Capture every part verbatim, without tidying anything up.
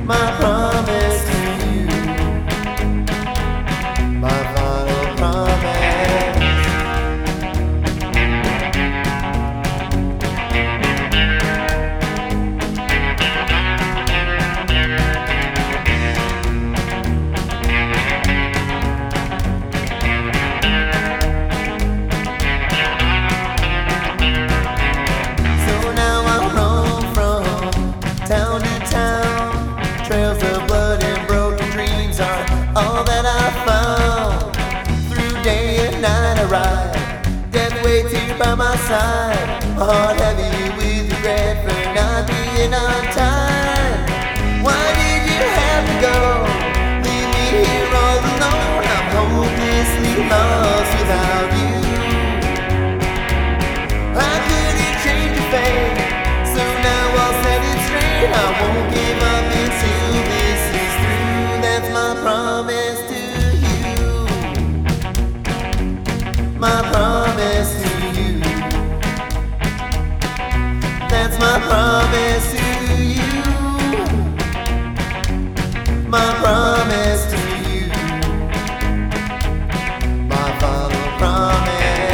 my promise to you, my final promise. So now I roam from town to town. Trails of blood and broken dreams are all that I found. Through day and night I ride, death waits here by my side. My heart heavy with regret for not being on time. Why did you have to go? Leave me here all alone. I'm hopelessly lost without you. I couldn't change your fate, so now I'll set it straight. I won't give up until this is through. That's my promise to you, my promise to you. That's my promise to you, my promise to you, my final promise.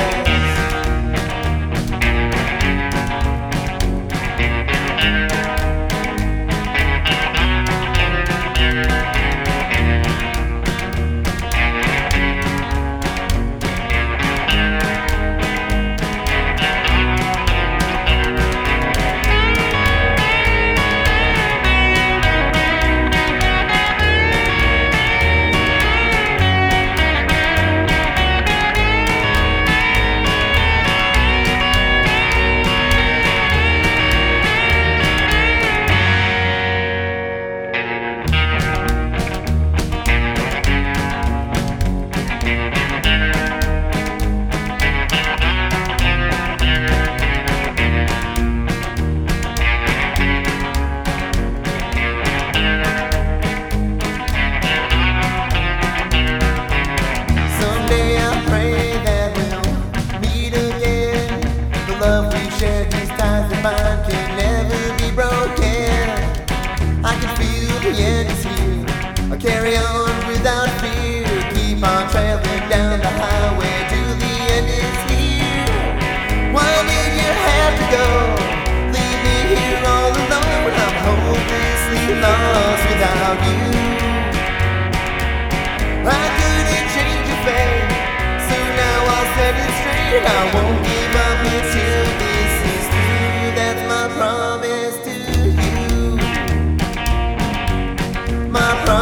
Love we shared, these ties that bind can never be broken. I can feel the end is here. I carry on without fear. Keep on traveling down the highway till the end is here. Why did you have to go? Leave me here all alone. I'm hopelessly lost without you. I couldn't change your fate, so now I'll set it straight. I won't give up until this is through. That's my promise to you, my promise.